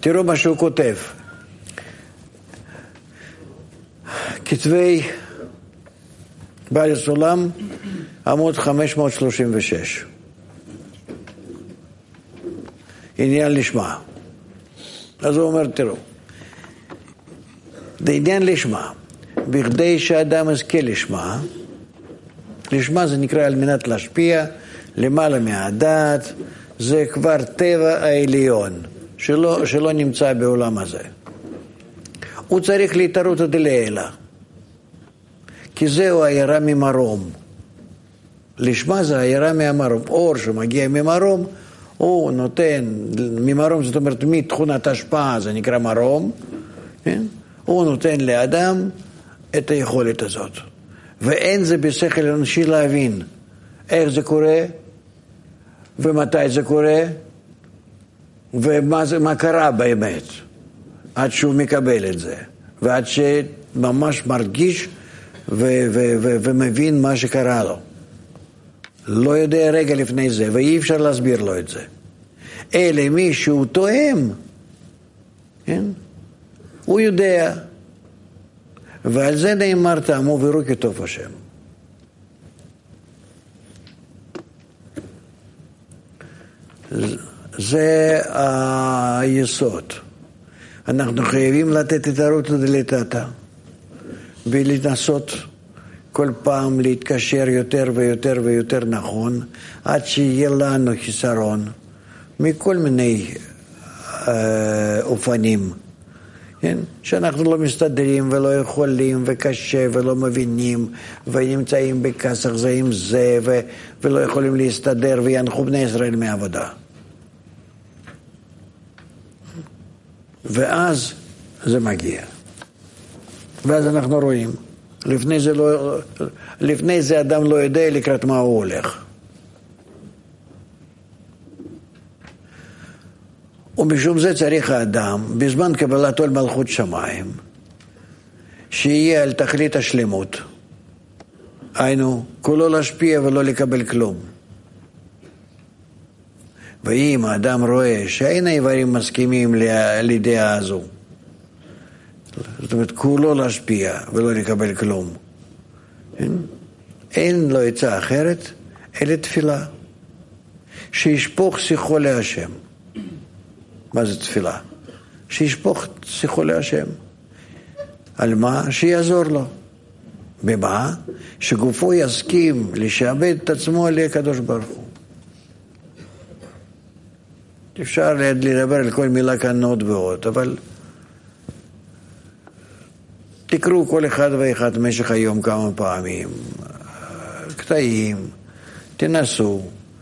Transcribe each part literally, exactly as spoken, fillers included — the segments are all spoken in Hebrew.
תראו מה שהוא כותב. כתבי בעל הסולם, עמוד חמש מאות שלושים ושש. עניין לשמה. אז הוא אומר, תראו, זה עניין לשמה. בכדי שהאדם יזכה לשמה, לשמה זה נקרא על מנת להשפיע, למעלה מהדעת, זה כבר טבע העליון, שלא, שלא נמצא בעולם הזה. הוא צריך להתערותא דלעילא, כי זהו היראה ממרום. לשמה זה היראה מהמרום. אור שמגיע ממרום, הוא נותן, ממרום זאת אומרת מתכונת השפעה, זה נקרא מרום, כן? הוא נותן לאדם את היכולת הזאת. ואין זה בשכל אנושי להבין איך זה קורה, ומתי זה קורה, ומה זה, מה קרה באמת, עד שהוא מקבל את זה, ועד שממש מרגיש ו- ו- ו- ומבין מה שקרה לו. לא יודע רגע לפני זה, ואי אפשר להסביר לו את זה. אלא מי שהוא תואם, כן? הוא יודע, ועל זה נאמר טעמו וראו כי טוב השם. זה היסוד. אנחנו חייבים לתת את התערותא דלתתא, ולנסות כל פעם להתקשר יותר ויותר ויותר נכון, עד שיהיה לנו חיסרון מכל מיני אה, אופנים, כן? שאנחנו לא מסתדרים ולא יכולים וקשה ולא מבינים ונמצאים בכסח זה עם זה ו- ולא יכולים להסתדר וינחו בני ישראל מעבודה. ואז זה מגיע. ואז אנחנו רואים, לפני זה, לא, לפני זה אדם לא יודע לקראת מה הוא הולך. ומשום זה צריך האדם, בזמן קבלתו למלכות שמיים, שיהיה על תכלית השלמות. היינו, כולו להשפיע ולא לקבל כלום. ואם האדם רואה שאין האיברים מסכימים לידיעה הזו, זאת אומרת, כולו להשפיע ולא לקבל כלום, אין, אין לו עצה אחרת, אלא תפילה. שישפוך שיחו להשם. מה זה תפילה? שישפוך שיחו להשם. על מה? שיעזור לו. במה? שגופו יסכים לשעבד את עצמו על הקדוש ברוך הוא. אפשר לדבר על כל מילה כאן עוד ועוד, אבל תקראו כל אחד ואחד משך היום כמה פעמים, קטעים, תנסו,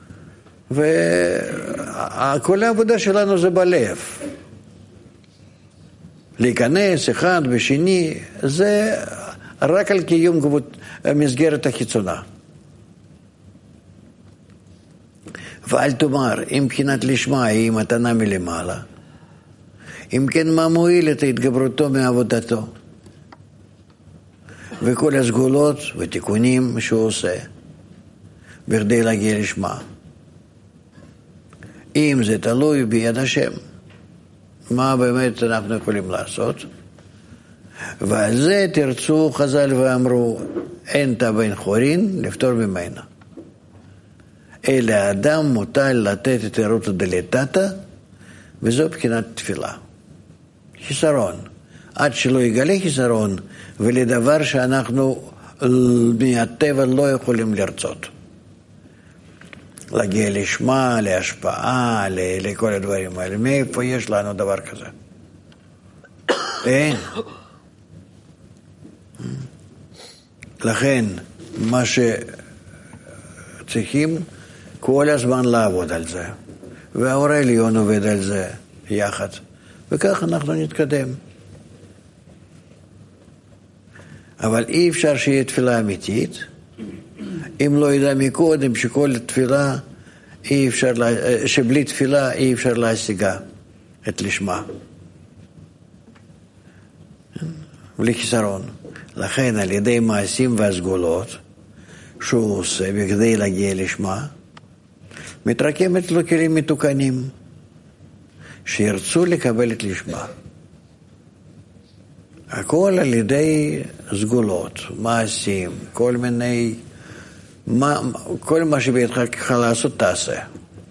וכל העבודה שלנו זה בלב. להיכנס אחד בשני, זה רק על קיום מסגרת החיצונה. ואל תאמר, אם מבחינת לשמה היא מתנה מלמעלה, אם כן מה מועיל את התגברותו מעבודתו, וכל הסגולות ותיקונים שהוא עושה, בכדי להגיע לשמה. אם זה תלוי ביד השם, מה באמת אנחנו יכולים לעשות? ועל זה תרצו חז"ל ואמרו, אין תא בן חורין לפתור ממנה. אלא האדם מוטל לתת את התערותא דלתתא, וזו בחינת תפילה. חיסרון. עד שלא יגלה חיסרון, ולדבר שאנחנו מהטבע לא יכולים לרצות. להגיע לשמה, להשפעה, לכל הדברים האלה. מאיפה יש לנו דבר כזה? אין. לכן, מה שצריכים כל הזמן לעבוד על זה. והאור העליון עובד על זה יחד. וכך אנחנו נתקדם. אבל אי אפשר שיהיה תפילה אמיתית, אם לא ידע מקודם שכל תפילה, אי אפשר, שבלי תפילה אי אפשר להשיגה את לשמה. בלי חיסרון. לכן על ידי מעשים והסגולות שהוא עושה בכדי להגיע לשמה, מתרקמת לו כלים מתוקנים, שירצו לקבל את לשמה. הכל על ידי סגולות, מעשים, כל מיני, מה, כל מה שבידך ככה לעשות תעשה.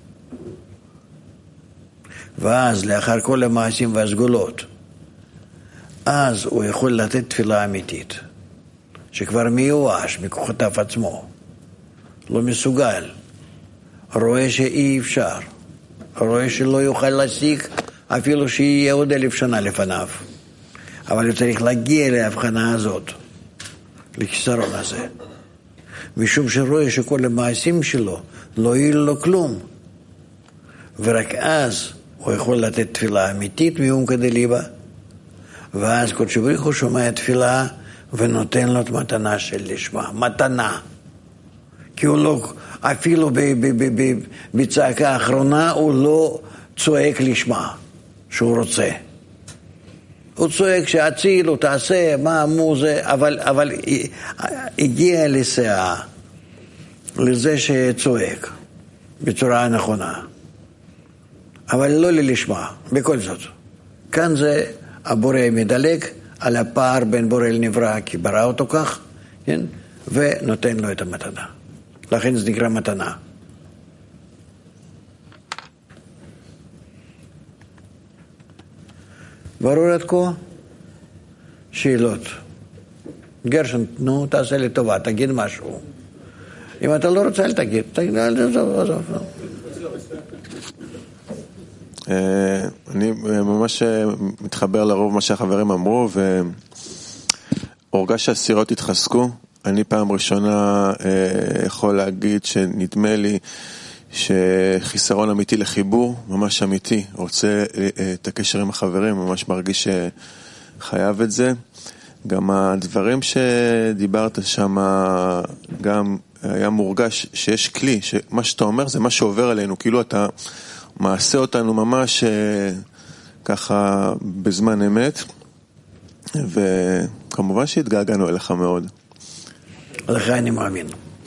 ואז לאחר כל המעשים והסגולות, אז הוא יכול לתת תפילה אמיתית, שכבר מיואש מכוחותיו עצמו, לא מסוגל, רואה שאי אפשר, רואה שלא יוכל להשיג אפילו שיהיה עוד אלף שנה לפניו, אבל הוא צריך להגיע להבחנה הזאת, לכיסרון הזה, משום שרואה שכל המעשים שלו לא יהיה לו כלום, ורק אז הוא יכול לתת תפילה אמיתית מעומקא דליבא, ואז קודש בריך הוא שומע תפילה ונותן לו את מתנה של לשמה, מתנה. כי הוא לא, אפילו בצעקה האחרונה הוא לא צועק לשמה שהוא רוצה. הוא צועק שהציל, הוא תעשה, מה מו זה, אבל, אבל הגיע לסעה, לזה שצועק בצורה הנכונה. אבל לא ללשמה, בכל זאת. כאן זה הבורא מדלג על הפער בין בורא לנברא, כי ברא אותו כך, כן? ונותן לו את המתנה. לכן זה נקרא מתנה. ברור עד כה? שאלות. גרשן, נו, תעשה לי טובה, תגיד משהו. אם אתה לא רוצה, אל תגיד. תגיד, אל תעזוב. אני ממש מתחבר לרוב מה שהחברים אמרו, והורגש שהסירות התחזקו. אני פעם ראשונה יכול להגיד שנדמה לי שחיסרון אמיתי לחיבור, ממש אמיתי, רוצה את הקשר עם החברים, ממש מרגיש שחייב את זה. גם הדברים שדיברת שם, גם היה מורגש שיש כלי, שמה שאתה אומר זה מה שעובר עלינו, כאילו אתה מעשה אותנו ממש ככה בזמן אמת, וכמובן שהתגעגענו אליך מאוד. לך אני מאמין.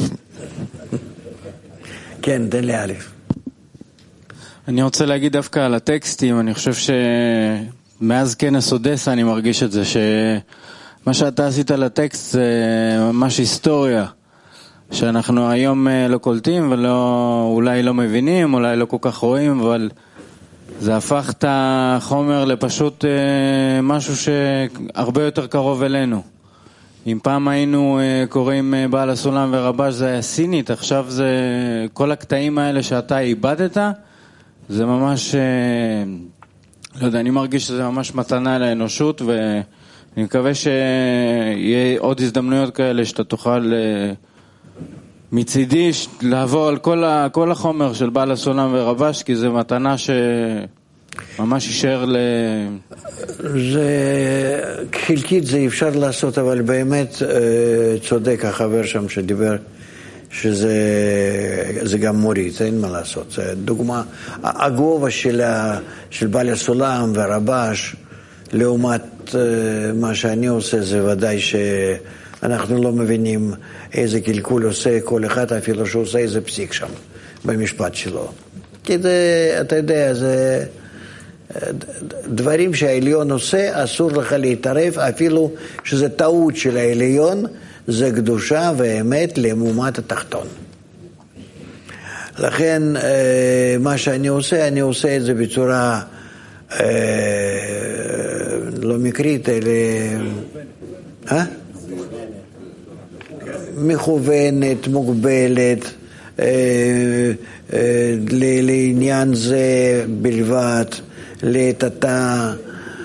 כן, תן לי א'. אני רוצה להגיד דווקא על הטקסטים, אני חושב שמאז כנס אודסה אני מרגיש את זה, שמה שאתה עשית לטקסט זה ממש היסטוריה, שאנחנו היום לא קולטים ולא, אולי לא מבינים, אולי לא כל כך רואים, אבל זה הפך את החומר לפשוט משהו שהרבה יותר קרוב אלינו. אם פעם היינו קוראים בעל הסולם ורבש זה היה סינית, עכשיו זה כל הקטעים האלה שאתה איבדת, זה ממש, לא יודע, אני מרגיש שזה ממש מתנה לאנושות, ואני מקווה שיהיה עוד הזדמנויות כאלה שאתה תוכל מצידי לעבור על כל, ה, כל החומר של בעל הסולם ורבש, כי זה מתנה שממש יישאר ל... זה חלקית זה אפשר לעשות, אבל באמת צודק החבר שם שדיבר שזה זה גם מוריד, אין מה לעשות. זה דוגמה, הגובה של, ה, של בעל הסולם ורבש לעומת מה שאני עושה, זה ודאי שאנחנו לא מבינים איזה קלקול עושה כל אחד, אפילו שהוא עושה איזה פסיק שם במשפט שלו. כי זה, אתה יודע, זה דברים שהעליון עושה, אסור לך להתערב, אפילו שזה טעות של העליון, זה קדושה ואמת למומת התחתון. לכן מה שאני עושה, אני עושה את זה בצורה לא מקרית, אלא אה? מכוונת, מוגבלת, לעניין זה בלבד, לתתה,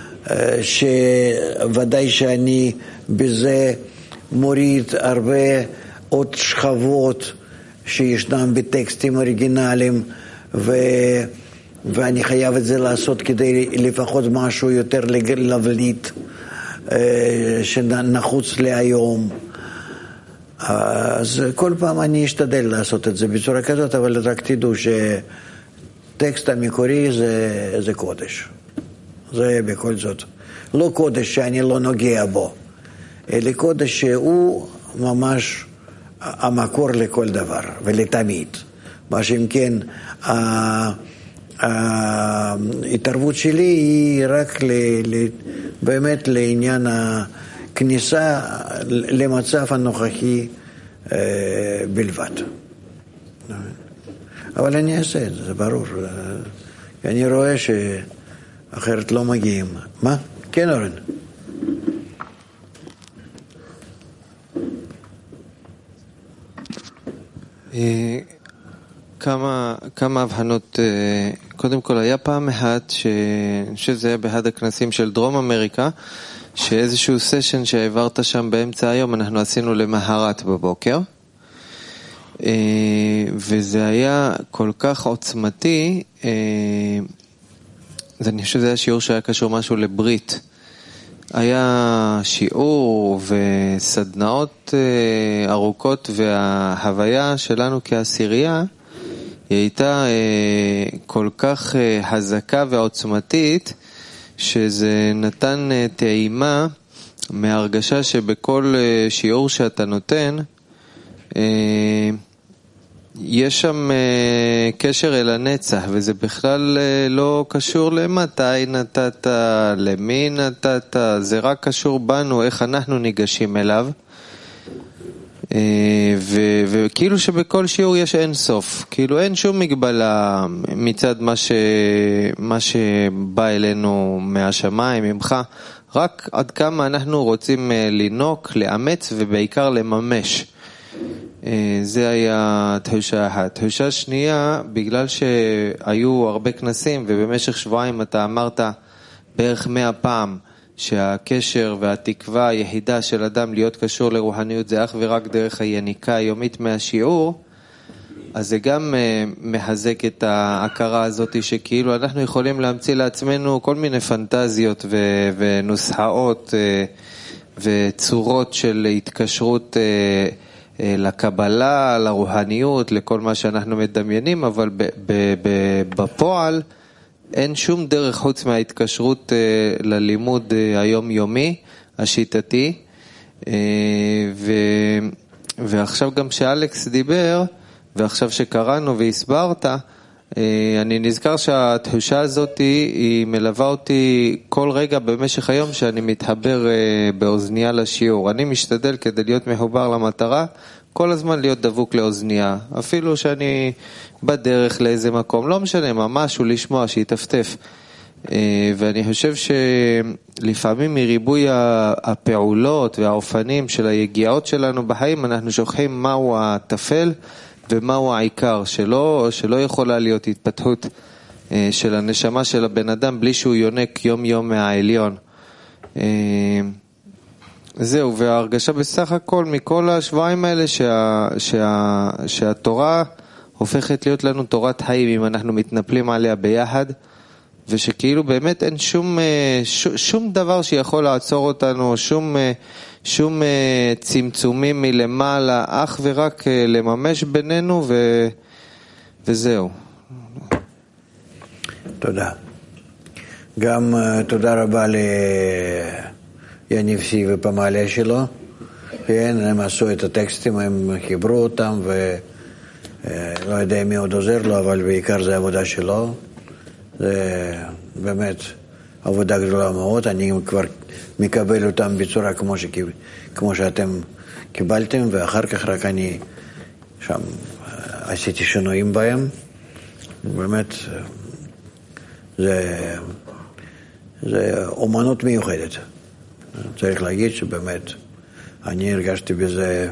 שוודאי שאני בזה מוריד הרבה עוד שכבות שישנם בטקסטים אוריגינליים, ו... ואני חייב את זה לעשות כדי לפחות משהו יותר לבליט שנחוץ להיום. אז כל פעם אני אשתדל לעשות את זה בצורה כזאת, אבל רק תדעו שטקסט המקורי זה, זה קודש. זה בכל זאת. לא קודש שאני לא נוגע בו, אלא קודש שהוא ממש המקור לכל דבר ולתמיד. מה שאם כן, ההתערבות שלי היא רק ל, ל, באמת לעניין הכניסה למצב הנוכחי בלבד. אבל אני אעשה את זה, זה ברור. אני רואה שאחרת לא מגיעים. מה? כן, אורן. כמה, כמה הבחנות. קודם כל, היה פעם אחת שזה היה באחד הכנסים של דרום אמריקה, שאיזשהו סשן שהעברת שם באמצע היום, אנחנו עשינו למחרת בבוקר, וזה היה כל כך עוצמתי. אני חושב שזה היה שיעור שהיה קשור משהו לברית. היה שיעור וסדנאות ארוכות, וההוויה שלנו כעשירייה היא הייתה כל כך חזקה ועוצמתית, שזה נתן טעימה מהרגשה שבכל שיעור שאתה נותן יש שם קשר אל הנצח, וזה בכלל לא קשור למתי נתת, למי נתת, זה רק קשור בנו, איך אנחנו ניגשים אליו. ו- וכאילו שבכל שיעור יש אין סוף, כאילו אין שום מגבלה מצד מה, ש- מה שבא אלינו מהשמיים, ממך, רק עד כמה אנחנו רוצים לנוק, לאמץ ובעיקר לממש. זה היה תחושה אחת. תחושה שנייה, בגלל שהיו הרבה כנסים ובמשך שבועיים אתה אמרת בערך מאה פעם שהקשר והתקווה היחידה של אדם להיות קשור לרוחניות זה אך ורק דרך היניקה היומית מהשיעור, אז זה גם מחזק את ההכרה הזאת שכאילו אנחנו יכולים להמציא לעצמנו כל מיני פנטזיות ו- ונוסחאות וצורות של התקשרות לקבלה, לרוחניות, לכל מה שאנחנו מדמיינים, אבל ב- ב- ב- בפועל אין שום דרך חוץ מההתקשרות ללימוד היומיומי, השיטתי. ו... ועכשיו גם שאלכס דיבר, ועכשיו שקראנו והסברת, אני נזכר שהתחושה הזאת היא מלווה אותי כל רגע במשך היום שאני מתחבר באוזניה לשיעור. אני משתדל כדי להיות מחובר למטרה, כל הזמן להיות דבוק לאוזניה, אפילו שאני בדרך לאיזה מקום, לא משנה, ממש הוא לשמוע, שיתפתף. ואני חושב שלפעמים מריבוי הפעולות והאופנים של היגיעות שלנו בחיים, אנחנו שוכחים מהו התפל ומהו העיקר, שלא, שלא יכולה להיות התפתחות של הנשמה של הבן אדם בלי שהוא יונק יום יום מהעליון. זהו, וההרגשה בסך הכל מכל השבועיים האלה שה, שה, שהתורה הופכת להיות לנו תורת חיים אם אנחנו מתנפלים עליה ביחד, ושכאילו באמת אין שום, שום, שום דבר שיכול לעצור אותנו, שום, שום צמצומים מלמעלה, אך ורק לממש בינינו ו, וזהו. תודה. גם תודה רבה ל... יניב סי ופמליה שלו, כן, הם עשו את הטקסטים, הם חיברו אותם, ולא יודע מי עוד עוזר לו, אבל בעיקר זה עבודה שלו. זה באמת עבודה גדולה מאוד, אני כבר מקבל אותם בצורה כמו, שקיב... כמו שאתם קיבלתם, ואחר כך רק אני שם עשיתי שינויים בהם. באמת, זה, זה אומנות מיוחדת. צריך להגיד שבאמת אני הרגשתי בזה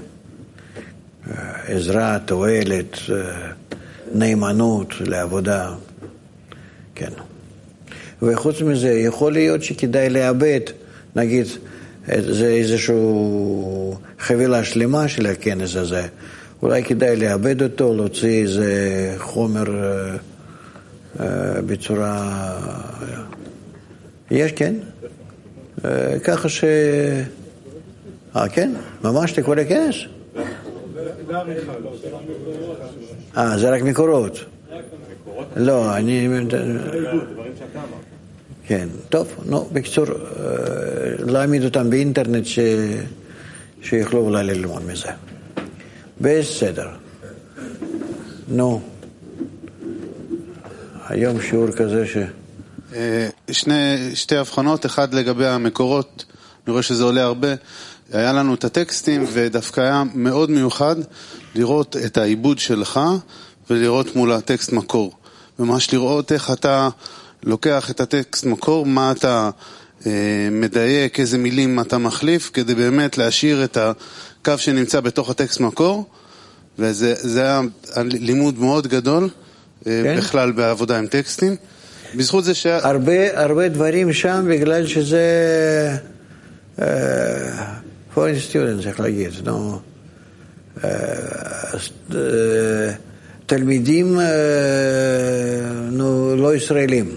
עזרה, תועלת, נאמנות לעבודה, כן. וחוץ מזה יכול להיות שכדאי לאבד, נגיד, זה איזשהו חבילה שלמה של הכנס הזה, אולי כדאי לאבד אותו, להוציא איזה חומר בצורה, יש, כן? ככה ש... אה, כן? ממש תקורא כנס? אה, זה רק מקורות. לא, אני... כן, טוב, נו, בקצור, להעמיד אותם באינטרנט ש... שיוכלו אולי ללמוד מזה. בסדר. נו, היום שיעור כזה ש... שני, שתי הבחנות, אחד לגבי המקורות, אני רואה שזה עולה הרבה, היה לנו את הטקסטים ודווקא היה מאוד מיוחד לראות את העיבוד שלך ולראות מול הטקסט מקור. ממש לראות איך אתה לוקח את הטקסט מקור, מה אתה אה, מדייק, איזה מילים אתה מחליף, כדי באמת להשאיר את הקו שנמצא בתוך הטקסט מקור, וזה זה היה לימוד מאוד גדול, אה, כן? בכלל בעבודה עם טקסטים. בזכות זה ש... הרבה, הרבה דברים שם בגלל שזה uh, foreign students, איך להגיד, no, uh, uh, תלמידים uh, no, לא ישראלים.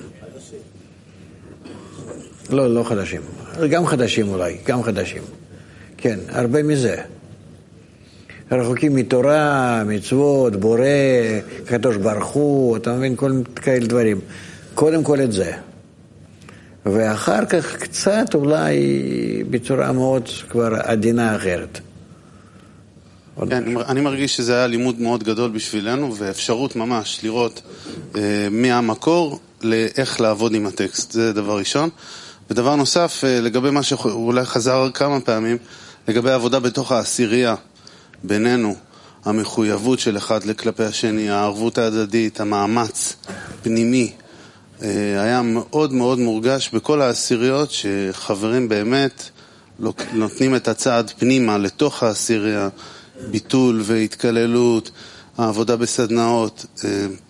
לא, לא חדשים. גם חדשים אולי, גם חדשים. כן, הרבה מזה. רחוקים מתורה, מצוות, בורא, קדוש ברוך הוא, אתה מבין כל כאלה דברים. קודם כל את זה. ואחר כך קצת אולי בצורה מאוד כבר עדינה אחרת. כן, אני מרגיש שזה היה לימוד מאוד גדול בשבילנו, ואפשרות ממש לראות אה, מהמקור לאיך לעבוד עם הטקסט. זה דבר ראשון. ודבר נוסף, אה, לגבי מה שאולי חזר כמה פעמים, לגבי העבודה בתוך העשירייה, בינינו, המחויבות של אחד לכלפי השני, הערבות ההדדית, המאמץ פנימי, היה מאוד מאוד מורגש בכל העשיריות שחברים באמת נותנים את הצעד פנימה לתוך העשירייה, ביטול והתקללות, העבודה בסדנאות.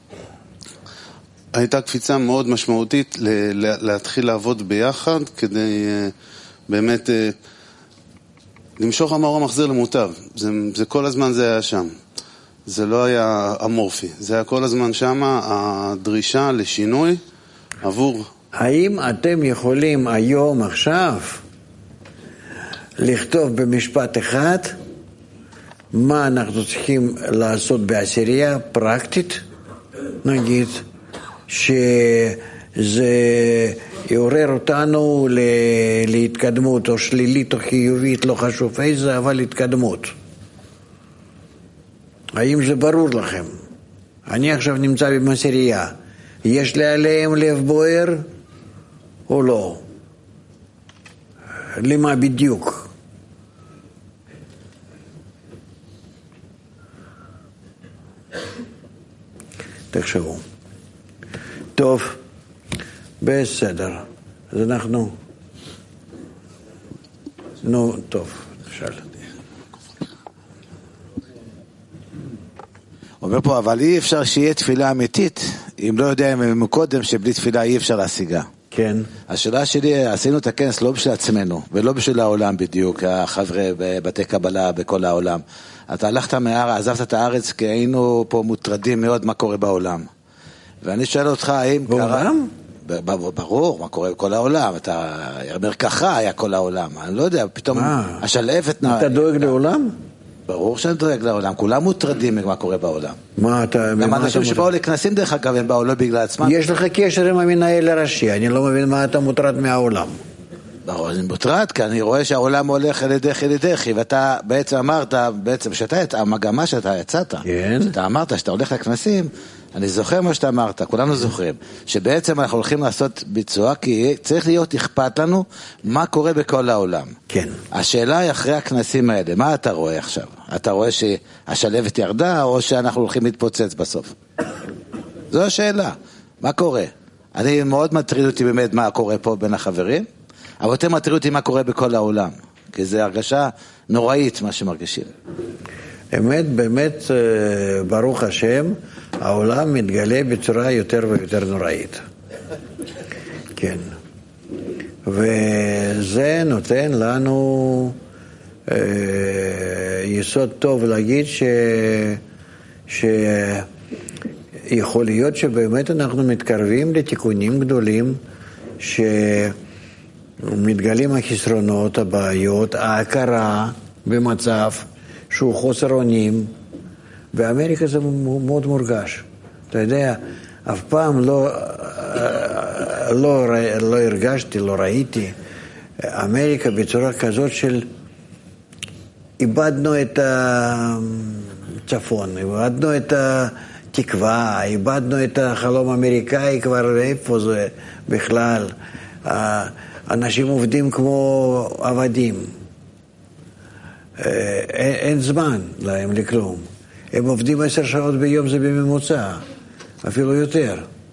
הייתה קפיצה מאוד משמעותית להתחיל לעבוד ביחד כדי באמת למשוך המאור המחזיר למוטב. זה, זה כל הזמן זה היה שם. זה לא היה אמורפי. זה היה כל הזמן שם הדרישה לשינוי עבור. האם אתם יכולים היום, עכשיו, לכתוב במשפט אחד מה אנחנו צריכים לעשות בעשירייה פרקטית? נגיד שזה יעורר אותנו להתקדמות, או שלילית או חיובית, לא חשוב איזה, אבל התקדמות. האם זה ברור לכם? אני עכשיו נמצא במעשירייה. יש לי עליהם לב בוער או לא? למה בדיוק? תחשבו. טוב, בסדר. אז אנחנו... נו, טוב, שאל. אומר פה, אבל אי אפשר שיהיה תפילה אמיתית, אם לא יודע אם קודם שבלי תפילה אי אפשר להשיגה. כן. השאלה שלי, עשינו את הכנס לא בשביל עצמנו, ולא בשביל העולם בדיוק, החבר'ה בבתי קבלה בכל העולם. אתה הלכת מהארץ, עזבת את הארץ, כי היינו פה מוטרדים מאוד מה קורה בעולם. ואני שואל אותך, האם בעולם? קרה... ברור, מה קורה בכל העולם. אתה, מרקחה היה כל העולם. אני לא יודע, פתאום השלפת... אתה דואג לעולם? ברור שאני דואג לעולם, כולם מוטרדים מה קורה בעולם. מה אתה... גם אנשים שבאו לכנסים דרך אגב, הם באו לא בגלל עצמם. יש לך קשר עם המנהל הראשי, אני לא מבין מה אתה מוטרד מהעולם. ברור, אני מוטרד, כי אני רואה שהעולם הולך אל ידך אל ידך, ואתה בעצם אמרת, בעצם שאתה, המגמה שאתה יצאת, כן. שאתה אמרת שאתה הולך לכנסים, אני זוכר מה שאתה אמרת, כולנו זוכרים, שבעצם אנחנו הולכים לעשות ביצוע, כי צריך להיות אכפת לנו מה קורה בכל העולם. כן. השאלה היא אחרי הכנסים האלה, מה אתה רואה עכשיו? אתה רואה שהשלבת ירדה, או שאנחנו הולכים להתפוצץ בסוף? זו השאלה, מה קורה? אני מאוד מטריד אותי באמת מה קורה פה בין החברים, אבל יותר מטריד אותי מה קורה בכל העולם, כי זו הרגשה נוראית מה שמרגישים. אמת, באמת, ברוך השם, העולם מתגלה בצורה יותר ויותר נוראית. כן. וזה נותן לנו אה, יסוד טוב להגיד ש... שיכול להיות שבאמת אנחנו מתקרבים לתיקונים גדולים שמתגלים החסרונות, הבעיות, ההכרה במצב שהוא חוסר אונים, באמריקה זה מאוד מורגש. אתה יודע, אף פעם לא, לא, לא הרגשתי, לא ראיתי אמריקה בצורה כזאת של איבדנו את הצפון, איבדנו את תקווה, איבדנו את החלום האמריקאי, כבר איפה זה בכלל? אנשים עובדים כמו עבדים. אין, אין זמן להם לכלום. הם עובדים עשר שעות ביום, זה בממוצע, אפילו יותר.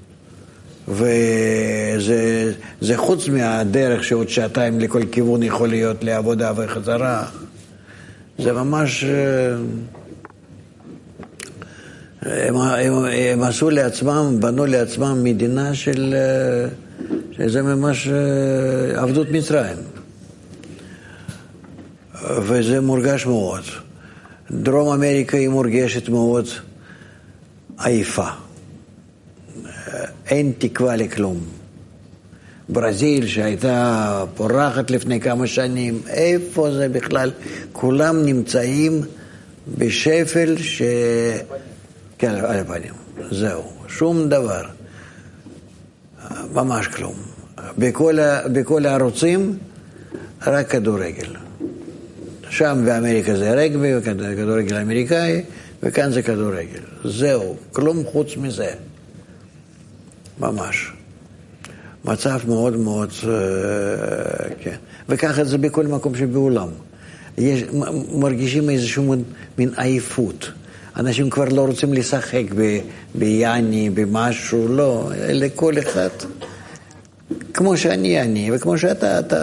וזה זה חוץ מהדרך שעוד שעתיים לכל כיוון יכול להיות לעבודה וחזרה. זה ממש... הם, הם, הם עשו לעצמם, בנו לעצמם מדינה של... שזה ממש עבדות מצרים. וזה מורגש מאוד. דרום אמריקה היא מורגשת מאוד עייפה. אין תקווה לכלום. ברזיל שהייתה פורחת לפני כמה שנים, איפה זה בכלל? כולם נמצאים בשפל ש... כן, על הפנים. זהו, שום דבר. ממש כלום. בכל, בכל הערוצים, רק כדורגל. שם באמריקה זה רגבי, כדורגל אמריקאי, וכאן זה כדורגל. זהו, כלום חוץ מזה. ממש. מצב מאוד מאוד, כן. וככה זה בכל מקום שבעולם. יש, מרגישים איזשהו מין עייפות. אנשים כבר לא רוצים לשחק ב, ביאני, במשהו, לא. אלא כל אחד, כמו שאני אני, וכמו שאתה אתה.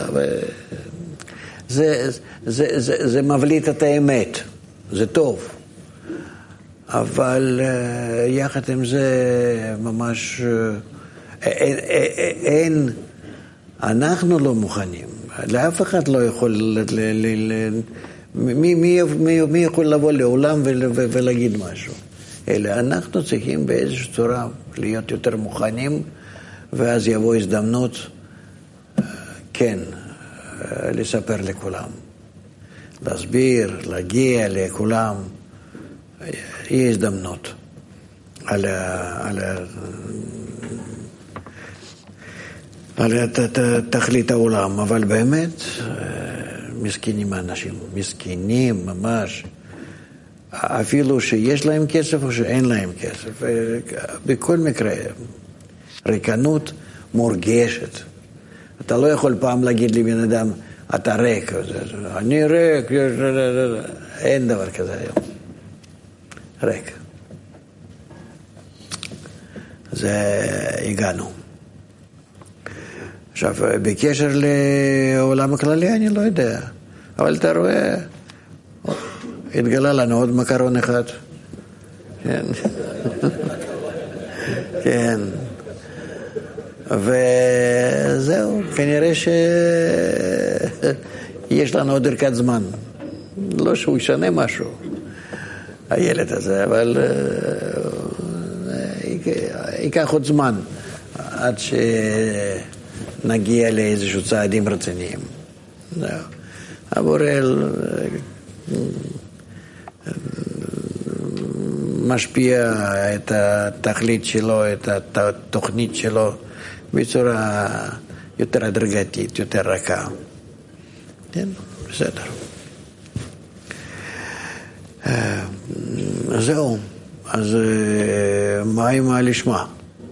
זה, זה, זה, זה מבליט את האמת. זה טוב. אבל יחד עם זה ממש אין, אין, אנחנו לא מוכנים, לאף אחד לא יכול, ל, ל, ל, מי, מי, מי, מי יכול לבוא לעולם ול, ולהגיד משהו, אלא אנחנו צריכים באיזושהי צורה להיות יותר מוכנים, ואז יבוא הזדמנות, כן, לספר לכולם, להסביר, להגיע לכולם, היא הזדמנות על ה... על ה... על תכלית העולם, אבל באמת מסכנים האנשים, מסכנים ממש, אפילו שיש להם כסף או שאין להם כסף, בכל מקרה, ריקנות מורגשת. אתה לא יכול פעם להגיד לבן אדם, אתה ריק, אני ריק, אין דבר כזה היום. ריק. זה הגענו. עכשיו, בקשר לעולם הכללי, אני לא יודע. אבל אתה רואה, התגלה לנו עוד מקרון אחד. כן. כן. וזהו, כנראה שיש לנו עוד ערכת זמן. לא שהוא ישנה משהו, הילד הזה, אבל ייקח עוד זמן עד שנגיע לאיזשהו צעדים רציניים. הבורל משפיע את התכלית שלו, את התוכנית שלו, בצורה יותר הדרגתית, יותר רכה. כן, בסדר. זהו, אז מה עם הלשמה?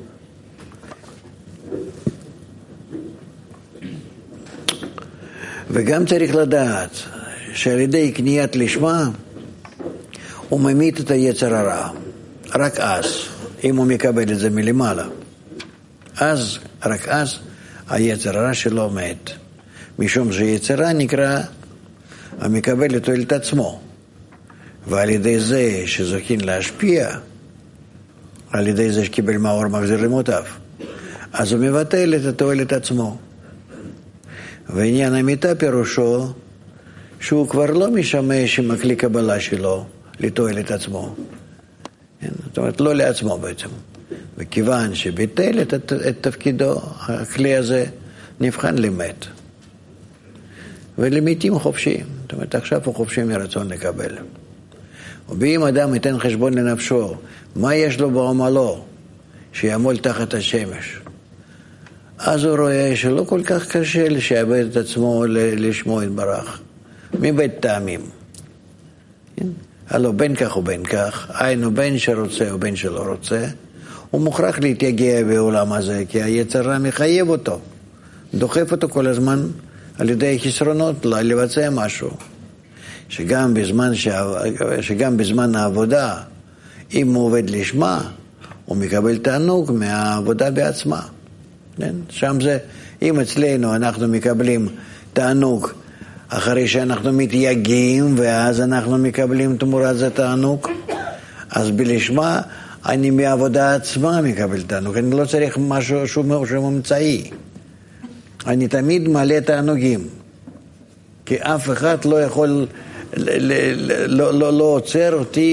וגם צריך לדעת שעל ידי קניית לשמה הוא ממית את היצר הרע, רק אז, אם הוא מקבל את זה מלמעלה. אז, רק אז, היצר הרע שלו מת. משום שיצר רע נקרא המקבל את תועלת עצמו. ועל ידי זה שזוכין להשפיע, על ידי זה שקיבל מאור מחזיר למוטב, אז הוא מבטל את התועלת עצמו. ועניין המיטה פירושו שהוא כבר לא משמש עם הכלי קבלה שלו לתועלת עצמו. זאת אומרת, לא לעצמו בעצם. וכיוון שביטל את, את, את תפקידו, הכלי הזה נבחן למת. ולמיתים חופשיים. זאת אומרת, עכשיו הוא חופשי מרצון לקבל. ואם אדם ייתן חשבון לנפשו, מה יש לו בעמלו? שיעמול תחת השמש. אז הוא רואה שלא כל כך קשה לשעבד את עצמו לשמו יתברך. מבית טעמים. הלא בין כך ובין כך, היינו בין שרוצה ובין שלא רוצה, הוא מוכרח להתייגע בעולם הזה, כי היצר רע מחייב אותו, דוחף אותו כל הזמן על ידי חסרונות לבצע משהו. שגם בזמן, שגם בזמן העבודה, אם הוא עובד לשמה, הוא מקבל תענוג מהעבודה בעצמה. כן? שם זה, אם אצלנו אנחנו מקבלים תענוג אחרי שאנחנו מתייגעים, ואז אנחנו מקבלים תמורת זה תענוג, אז בלשמה אני מהעבודה עצמה מקבל תענוג. אני לא צריך משהו שהוא ממצאי. אני תמיד מלא תענוגים. כי אף אחד לא יכול, לא, לא, לא עוצר אותי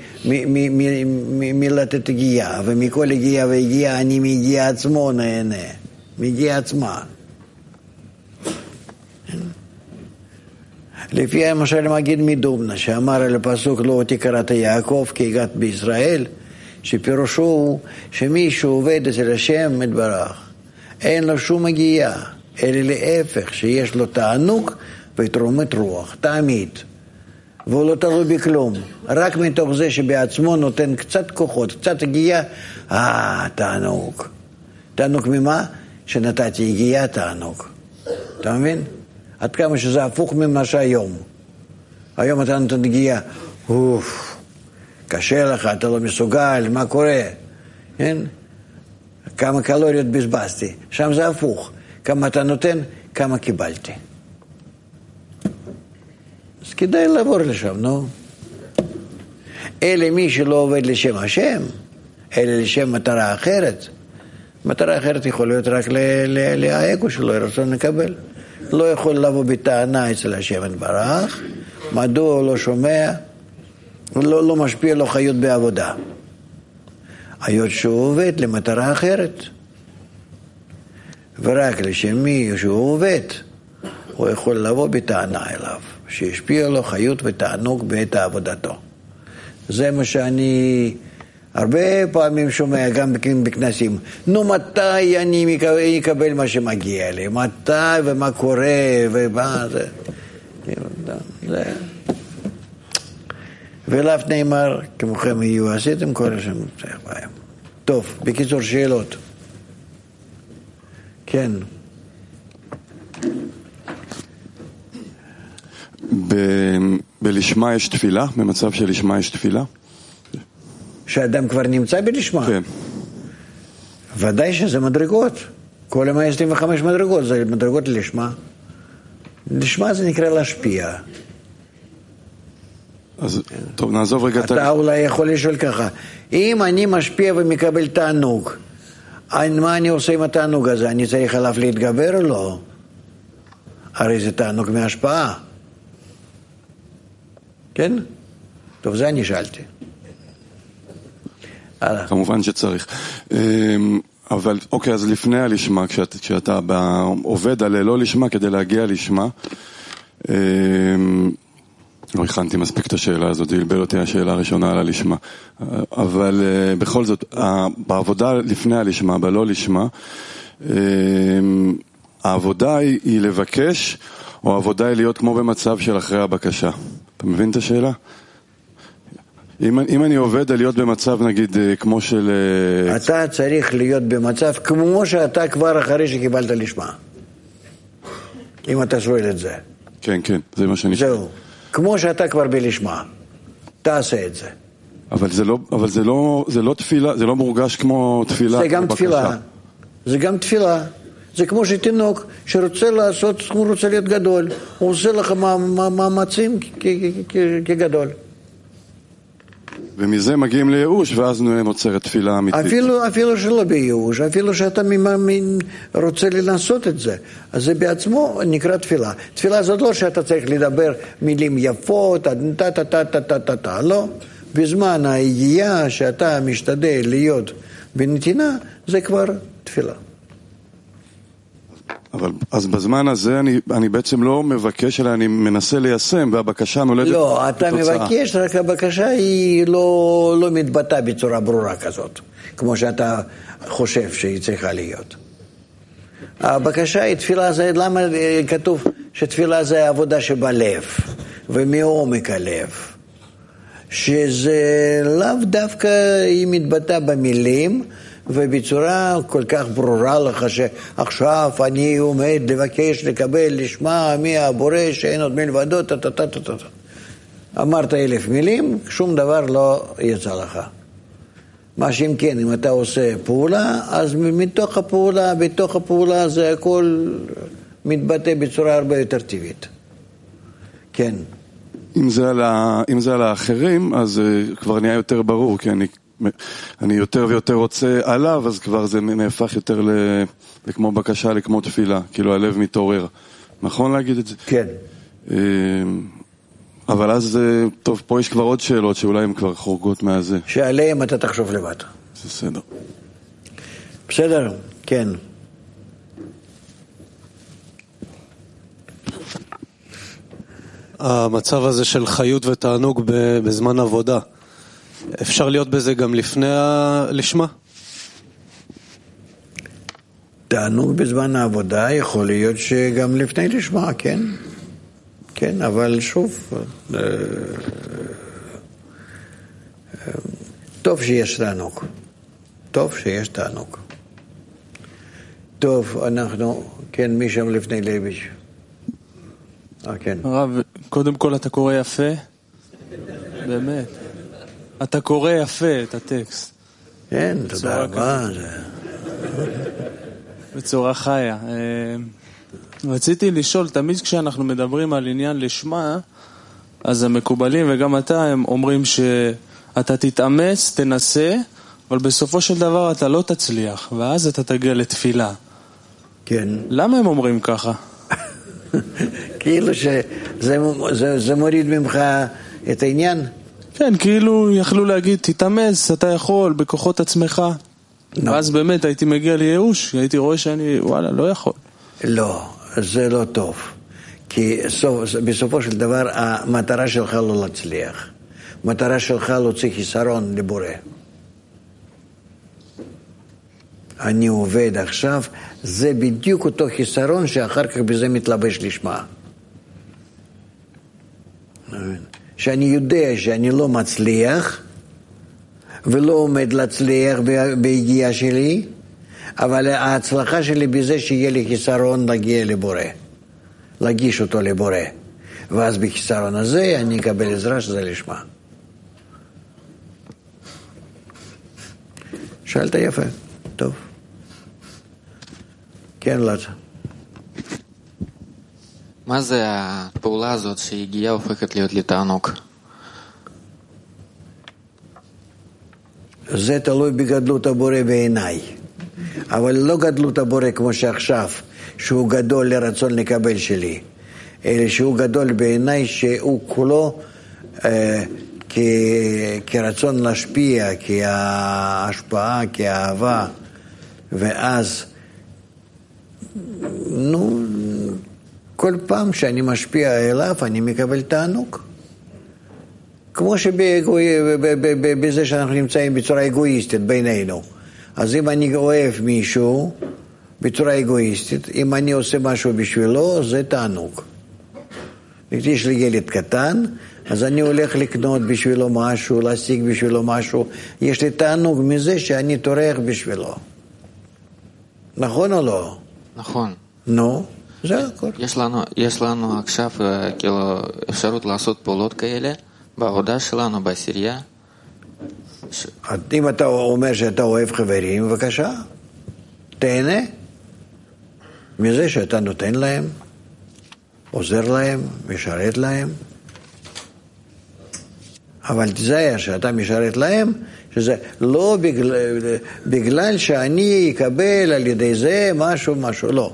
מלתת הגיעה, ומכל הגיעה והגיעה אני מגיע עצמו נהנה, מגיע עצמה. לפי למשל מגיד מדובנה, שאמר על הפסוק לא אותי קראת יעקב כי הגעת בישראל, שפירושו הוא שמישהו עובד אצל השם מתברך, אין לו שום הגיעה, אלא להפך, שיש לו תענוג ותרומת רוח, תמיד. והוא לא תלוי בכלום. רק מתוך זה שבעצמו נותן קצת כוחות, קצת הגיעה, אה, תענוג. תענוג ממה? שנתתי הגיעה תענוג. אתה מבין? עד כמה שזה הפוך ממה שהיום. היום אתה נותן הגיעה, אוף, קשה לך, אתה לא מסוגל, מה קורה? כן? כמה קלוריות בזבזתי. שם זה הפוך. כמה אתה נותן, כמה קיבלתי. אז כדאי לעבור לשם, נו. אלה מי שלא עובד לשם השם, אלה לשם מטרה אחרת. מטרה אחרת יכול להיות רק לאגו שלו, רצון לקבל. לא יכול לבוא בטענה אצל השם יתברך, מדוע הוא לא שומע, לא, לא משפיע לו חיות בעבודה. היות שהוא עובד למטרה אחרת. ורק לשם מי שהוא עובד, הוא יכול לבוא בטענה אליו, שישפיע לו חיות ותענוג בעת עבודתו. זה מה שאני הרבה פעמים שומע, גם בכנסים. נו, מתי אני אקבל מה שמגיע לי? מתי ומה קורה ומה זה? זה. ולאו נאמר, כמוכם יהיו עשיתם כל השם. טוב, בקיצור שאלות. כן. ב- בלשמה יש תפילה? במצב של לשמה יש תפילה? שאדם כבר נמצא בלשמה? כן. ודאי שזה מדרגות. כל ה-מאה עשרים וחמש מדרגות, זה מדרגות לשמה. לשמה זה נקרא להשפיע. אז טוב, נעזוב רגע. אתה אולי יכול לשאול ככה, אם אני משפיע ומקבל תענוג, מה אני עושה עם התענוג הזה? אני צריך עליו להתגבר או לא? הרי זה תענוג מהשפעה. כן? טוב, זה אני שאלתי. כמובן שצריך. אבל אוקיי, אז לפני הלשמה, כשאתה, כשאתה עובד על לא לשמה כדי להגיע לשמה, לא הכנתי מספיק את השאלה הזאת, זה ילבל אותי השאלה הראשונה על הלשמה. אבל בכל זאת, בעבודה לפני הלשמה, בלא לשמה, העבודה היא לבקש, או העבודה היא להיות כמו במצב של אחרי הבקשה. אתה מבין את השאלה? אם, אם אני עובד על להיות במצב, נגיד, כמו של... אתה צריך להיות במצב כמו שאתה כבר אחרי שקיבלת לשמה. אם אתה שואל את זה. כן, כן, זה מה שאני... זהו. כמו שאתה כבר בלשמה. תעשה את זה. אבל זה לא, אבל זה לא, זה לא תפילה, זה לא מורגש כמו תפילה. זה גם תפילה. זה גם תפילה. זה כמו שתינוק שרוצה לעשות, הוא רוצה להיות גדול. הוא עושה לך מאמצים כגדול. ומזה מגיעים לייאוש, ואז נוצרת תפילה אמיתית. אפילו, אפילו שלא בייאוש, אפילו שאתה רוצה לנסות את זה. אז זה בעצמו נקרא תפילה. תפילה זאת לא שאתה צריך לדבר מילים יפות, טה טה טה טה טה טה טה, לא. בזמן הידיעה שאתה משתדל להיות בנתינה, זה כבר תפילה. אבל אז בזמן הזה אני, אני בעצם לא מבקש, אלא אני מנסה ליישם, והבקשה נולדת לא, תוצאה. אתה מבקש, רק הבקשה היא לא, לא מתבטא בצורה ברורה כזאת, כמו שאתה חושב שהיא צריכה להיות. הבקשה היא תפילה, זה, למה כתוב שתפילה זה עבודה שבלב, ומעומק הלב. שזה לאו דווקא היא מתבטא במילים, ובצורה כל כך ברורה לך שעכשיו אני עומד לבקש לקבל לשמה מי הבורא שאין עוד מלבדו, טטטטטט. אמרת אלף מילים, שום דבר לא יצא לך. מה שאם כן, אם אתה עושה פעולה, אז מתוך הפעולה, בתוך הפעולה זה הכל מתבטא בצורה הרבה יותר טבעית. כן. אם זה על, ה... אם זה על האחרים, אז uh, כבר נהיה יותר ברור, כי אני, אני יותר ויותר רוצה עליו, אז כבר זה נהפך יותר ל... לכמו בקשה, לכמו תפילה, כאילו הלב מתעורר. נכון להגיד את זה? כן. Uh, אבל אז, טוב, פה יש כבר עוד שאלות שאולי הן כבר חורגות מהזה. שעליהם אתה תחשוב לבד. זה בסדר. בסדר, כן. המצב הזה של חיות ותענוג בזמן עבודה, אפשר להיות בזה גם לפני לשמה? תענוג בזמן העבודה יכול להיות שגם לפני לשמה, כן. כן, אבל שוב, טוב שיש תענוג. טוב שיש תענוג. טוב, אנחנו, כן, מי שם לפני לביץ'? אה, כן. הרב, קודם כל אתה קורא יפה, באמת. אתה קורא יפה את הטקסט. כן, תודה רבה. בצורה חיה. רציתי לשאול, תמיד כשאנחנו מדברים על עניין לשמה, אז המקובלים וגם אתה הם אומרים שאתה תתאמץ, תנסה, אבל בסופו של דבר אתה לא תצליח, ואז אתה תגיע לתפילה. כן. למה הם אומרים ככה? כאילו שזה זה, זה מוריד ממך את העניין? כן, כאילו יכלו להגיד, תתאמץ, אתה יכול, בכוחות עצמך. No. ואז באמת הייתי מגיע לייאוש, הייתי רואה שאני, וואלה, לא יכול. לא, זה לא טוב. כי סוף, בסופו של דבר המטרה שלך לא להצליח. המטרה שלך להוציא חיסרון לבורא. אני עובד עכשיו, זה בדיוק אותו חיסרון שאחר כך בזה מתלבש לשמה. שאני יודע שאני לא מצליח, ולא עומד להצליח בהגיעה שלי, אבל ההצלחה שלי בזה שיהיה לי חיסרון להגיע לבורא, להגיש אותו לבורא. ואז בחיסרון הזה אני אקבל עזרה שזה לשמה. שאלת יפה, טוב. כן, לת. מה זה הפעולה הזאת שהגיעה הופכת להיות לתענוג? זה תלוי בגדלות הבורא בעיניי. אבל לא גדלות הבורא כמו שעכשיו, שהוא גדול לרצון לקבל שלי, אלא שהוא גדול בעיניי שהוא כולו אה, כ, כרצון להשפיע, כהשפעה, כאהבה, ואז נו, כל פעם שאני משפיע אליו אני מקבל תענוג. כמו שבזה שאנחנו נמצאים בצורה אגואיסטית בינינו. אז אם אני אוהב מישהו בצורה אגואיסטית, אם אני עושה משהו בשבילו, זה תענוג. יש לי ילד קטן, אז אני הולך לקנות בשבילו משהו, להשיג בשבילו משהו. יש לי תענוג מזה שאני טורח בשבילו. נכון או לא? נכון. נו, זה הכל. יש לנו, יש לנו עכשיו כאילו אפשרות לעשות פעולות כאלה בעבודה שלנו, בעשירייה. ש... אם אתה אומר שאתה אוהב חברים, בבקשה, תהנה מזה שאתה נותן להם, עוזר להם, משרת להם. אבל תזהר שאתה משרת להם, שזה לא בגלל, בגלל שאני אקבל על ידי זה משהו, משהו, לא.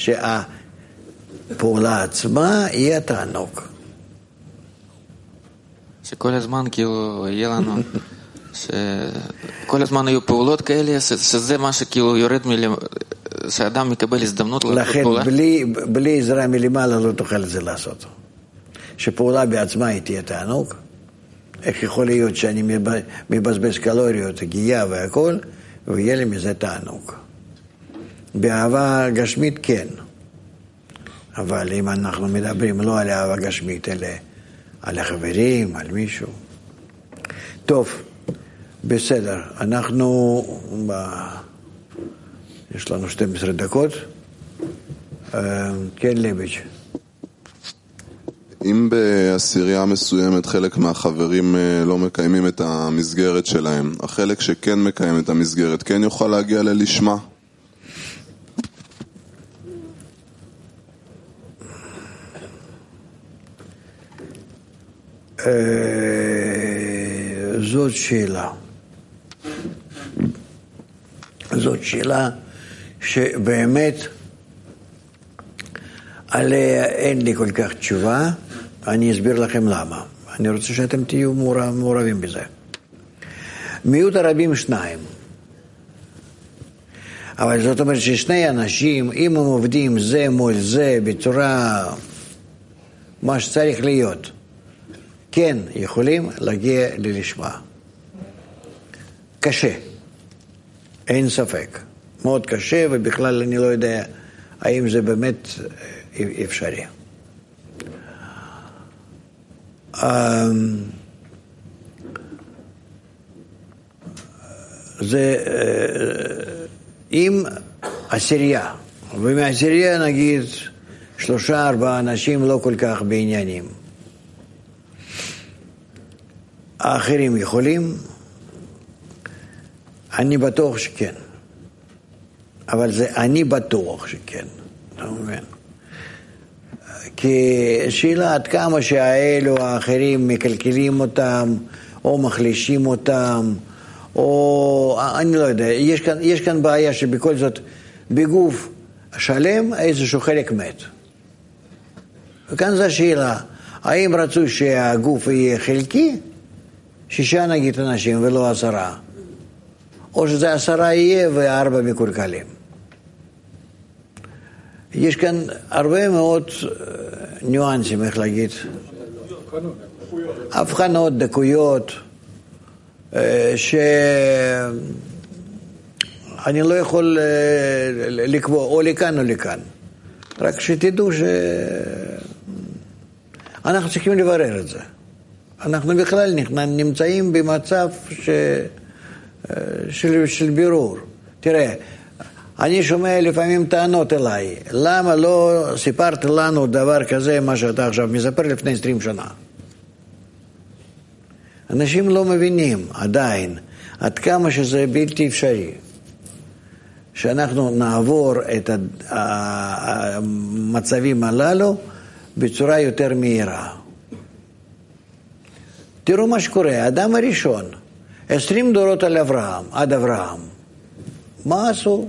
שהפעולה עצמה היא התענוג. שכל הזמן כאילו יהיה לנו, שכל הזמן היו פעולות כאלה, שזה מה שכאילו יורד מלמעלה, שאדם מקבל הזדמנות לעשות פעולה. לכן בלי, בלי עזרה מלמעלה לא תוכל את זה לעשות. שפעולה בעצמה היא תהיה תענוג. איך יכול להיות שאני מבזבז קלוריות, הגיעה והכל, ויהיה לי מזה תענוג. באהבה גשמית כן. אבל אם אנחנו מדברים לא על אהבה גשמית, אלא על החברים, על מישהו, טוב, בסדר. אנחנו, ב... יש לנו שתים עשרה דקות. כן, ליביץ'. אם בעשירייה מסוימת חלק מהחברים לא מקיימים את המסגרת שלהם, החלק שכן מקיים את המסגרת, כן יוכל להגיע ללשמה? זאת שאלה. זאת שאלה שבאמת עליה אין לי כל כך תשובה. אני אסביר לכם למה. אני רוצה שאתם תהיו מעורבים בזה. מיעוט הרבים שניים. אבל זאת אומרת ששני אנשים, אם הם עובדים זה מול זה בצורה מה שצריך להיות, כן יכולים להגיע ללשמה. קשה. אין ספק. מאוד קשה, ובכלל אני לא יודע האם זה באמת אפשרי. זה, אם עשירייה, ומעשירייה נגיד שלושה ארבעה אנשים לא כל כך בעניינים, האחרים יכולים? אני בטוח שכן. אבל זה אני בטוח שכן. אתה מבין? כי שאלה עד כמה שהאלו האחרים מקלקלים אותם, או מחלישים אותם, או אני לא יודע, יש כאן, יש כאן בעיה שבכל זאת בגוף שלם איזשהו חלק מת. וכאן זו השאלה, האם רצו שהגוף יהיה חלקי? שישה נגיד אנשים ולא עשרה. או שזה עשרה יהיה וארבע מקולקלים. יש כאן הרבה מאוד ניואנסים, איך להגיד? הבחנות, דקויות, שאני לא יכול לקבוע או לכאן או לכאן. רק שתדעו שאנחנו צריכים לברר את זה. אנחנו בכלל נמצאים במצב ש... של, של בירור. תראה, אני שומע לפעמים טענות אליי, למה לא סיפרת לנו דבר כזה, מה שאתה עכשיו מספר לפני עשרים שנה? אנשים לא מבינים עדיין עד כמה שזה בלתי אפשרי שאנחנו נעבור את המצבים הללו בצורה יותר מהירה. תראו מה שקורה, האדם הראשון, עשרים דורות על אברהם, עד אברהם. מה עשו?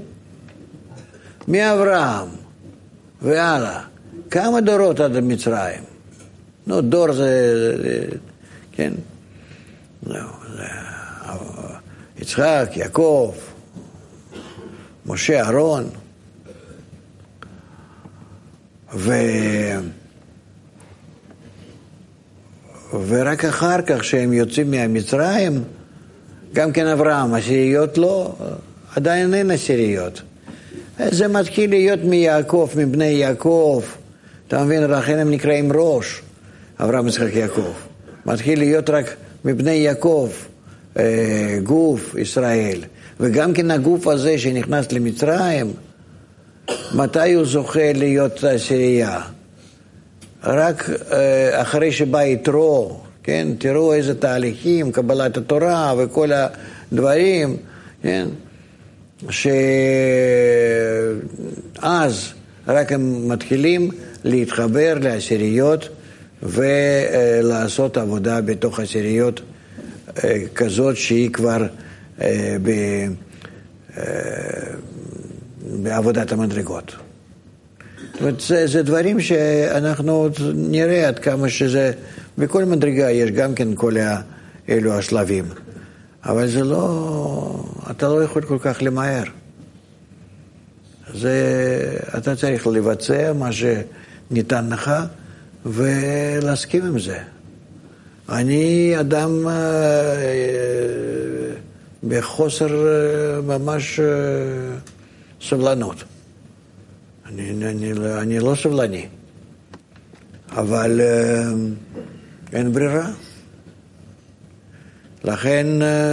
מאברהם והלאה. כמה דורות עד מצרים? נו, דור זה, זה כן? לא, זה, יצחק, יעקב, משה, אהרון. ו... ורק אחר כך שהם יוצאים מהמצרים, גם כן אברהם, עשיריות לא, עדיין אין עשיריות. זה מתחיל להיות מיעקב, מבני יעקב, אתה מבין, לכן הם נקראים ראש, אברהם, יצחק, יעקב. מתחיל להיות רק מבני יעקב, גוף ישראל. וגם כן הגוף הזה שנכנס למצרים, מתי הוא זוכה להיות עשירייה? רק אחרי שבא יתרו, כן? תראו איזה תהליכים, קבלת התורה וכל הדברים, כן? שאז רק הם מתחילים להתחבר לעשיריות ולעשות עבודה בתוך עשיריות כזאת שהיא כבר ב... בעבודת המדרגות. זאת אומרת, זה, זה דברים שאנחנו נראה עד כמה שזה, בכל מדרגה יש גם כן כל אלו השלבים. אבל זה לא, אתה לא יכול כל כך למהר. זה, אתה צריך לבצע מה שניתן לך ולהסכים עם זה. אני אדם בחוסר ממש סבלנות. אני, אני, אני לא סבלני, אבל אין ברירה. לכן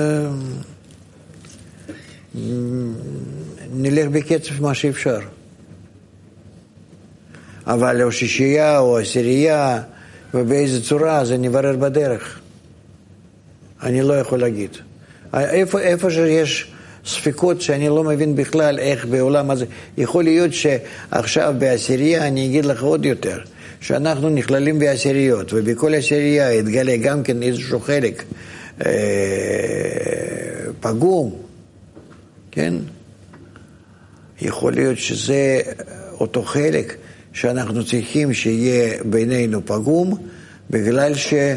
נלך בקצב מה שאפשר. אבל או שישייה או עשירייה, ובאיזה צורה, זה נברר בדרך. אני לא יכול להגיד. איפה, איפה שיש ספקות שאני לא מבין בכלל איך בעולם הזה, יכול להיות שעכשיו בעשירייה, אני אגיד לך עוד יותר, שאנחנו נכללים בעשיריות, ובכל עשירייה יתגלה גם כן איזשהו חלק אה, פגום, כן? יכול להיות שזה אותו חלק שאנחנו צריכים שיהיה בינינו פגום, בגלל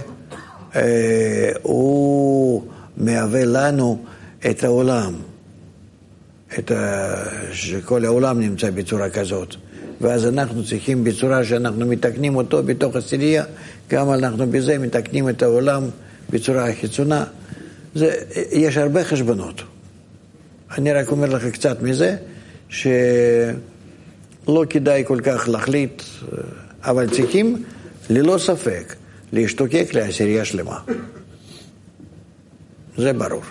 שהוא מהווה לנו את העולם, את ה... שכל העולם נמצא בצורה כזאת. ואז אנחנו צריכים בצורה שאנחנו מתקנים אותו בתוך עשירייה, גם אנחנו בזה מתקנים את העולם בצורה חיצונה. זה, יש הרבה חשבונות. אני רק אומר לך קצת מזה, שלא כדאי כל כך להחליט, אבל צריכים ללא ספק להשתוקק לעשירייה שלמה. זה ברור.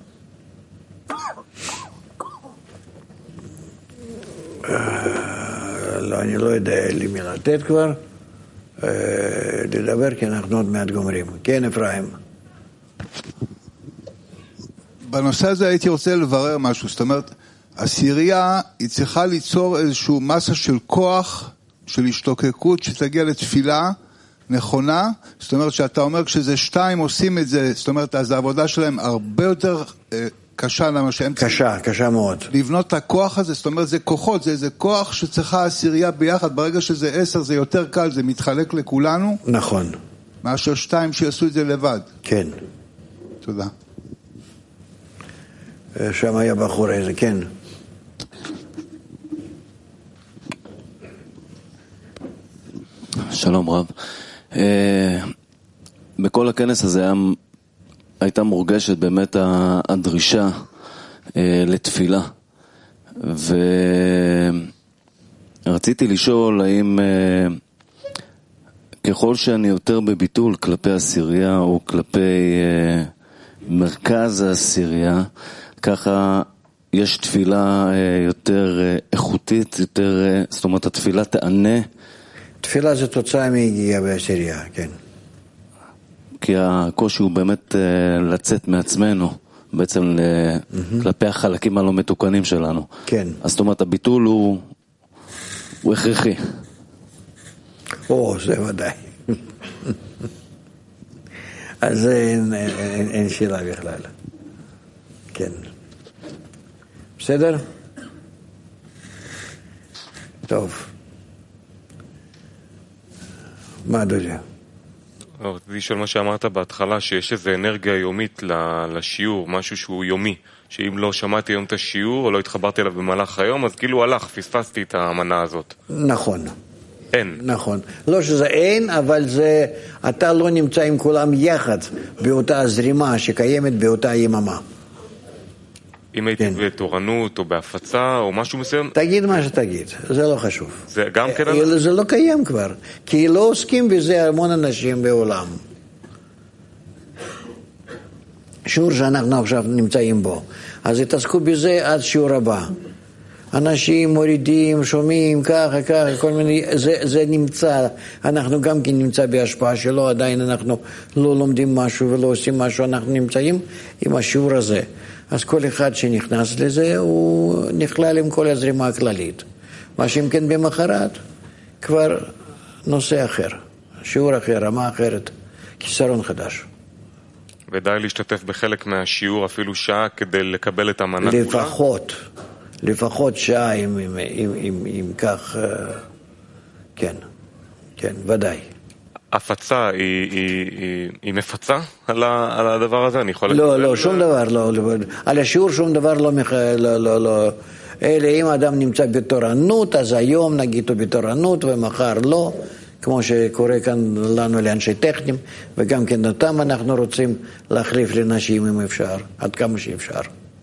לא, אני לא יודע למי לתת כבר, לדבר, כי אנחנו עוד מעט גומרים. כן, אפרים. בנושא הזה הייתי רוצה לברר משהו, זאת אומרת, עשירייה היא צריכה ליצור איזשהו מסה של כוח, של השתוקקות, שתגיע לתפילה נכונה, זאת אומרת שאתה אומר כשזה שתיים עושים את זה, זאת אומרת, אז העבודה שלהם הרבה יותר אה, קשה למה שהם קשה, צריכים. קשה מאוד. לבנות את הכוח הזה, זאת אומרת, זה כוחות, זה איזה כוח שצריכה עשירייה ביחד, ברגע שזה עשר זה יותר קל, זה מתחלק לכולנו. נכון. מאשר שתיים שיעשו את זה לבד. כן. תודה. שם היה בחור איזה, כן. שלום רב. בכל הכנס הזה הייתה מורגשת באמת הדרישה לתפילה, ורציתי לשאול האם ככל שאני יותר בביטול כלפי עשירייה או כלפי מרכז העשירייה, ככה יש תפילה יותר איכותית, יותר, זאת אומרת התפילה תענה. תפילה זה תוצאה מהגיעה בעשירייה, כן. כי הקושי הוא באמת לצאת מעצמנו, בעצם mm-hmm. כלפי החלקים הלא מתוקנים שלנו. כן. אז זאת אומרת, הביטול הוא, הוא הכרחי. או, זה ודאי. אז אין, אין, אין שאלה בכלל. כן. בסדר? טוב. מה אדוני? רציתי לשאול מה שאמרת בהתחלה, שיש איזו אנרגיה יומית לשיעור, משהו שהוא יומי, שאם לא שמעתי היום את השיעור או לא התחברתי אליו במהלך היום, אז כאילו הלך, פספסתי את המנה הזאת. נכון. אין. נכון. לא שזה אין, אבל זה, אתה לא נמצא עם כולם יחד באותה זרימה שקיימת באותה יממה. אם הייתי כן. בתורנות או בהפצה או משהו מסוים? תגיד מה שתגיד, זה לא חשוב. זה גם כן? זה לא קיים כבר, כי לא עוסקים בזה המון אנשים בעולם. שיעור שאנחנו עכשיו נמצאים בו, אז התעסקו בזה עד שיעור הבא. אנשים מורידים, שומעים, ככה, ככה, כל מיני, זה, זה נמצא, אנחנו גם כן נמצא בהשפעה שלו, עדיין אנחנו לא לומדים משהו ולא עושים משהו, אנחנו נמצאים עם השיעור הזה. אז כל אחד שנכנס לזה, הוא נכלל עם כל הזרימה הכללית. מה שאם כן במחרת, כבר נושא אחר, שיעור אחר, רמה אחרת, כיסרון חדש. ודי להשתתף בחלק מהשיעור, אפילו שעה, כדי לקבל את המנה כולה? לפחות, לפחות שעה, אם, אם, אם, אם, אם כך, כן, כן, ודאי. הפצה היא, היא, היא, היא מפצה על, ה, על הדבר הזה? אני יכול לא, לא, שום דבר, לא, לא, על השיעור שום דבר לא, לא, לא, לא. אלה, אם אדם נמצא בתורנות, אז היום נגיד הוא בתורנות ומחר לא, כמו שקורה כאן לנו לאנשי טכנים, וגם כן אותם אנחנו רוצים להחליף לנשים אם אפשר, עד כמה שאפשר.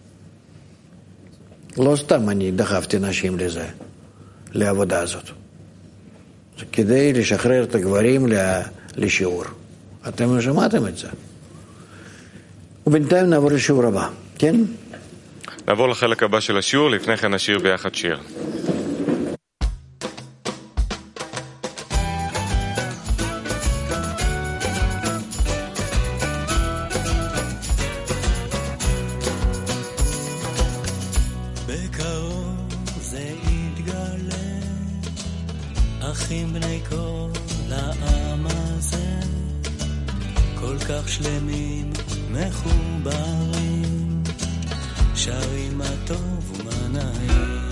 לא סתם אני דחפתי נשים לזה, לעבודה הזאת. כדי לשחרר את הגברים לשיעור. אתם שמעתם את זה. ובינתיים נעבור לשיעור הבא, כן? נעבור לחלק הבא של השיעור, לפני כן נשיר ביחד שיר. אחים בני כל העם הזה, כל כך שלמים מחוברים, שרים מה טוב ומה נעים.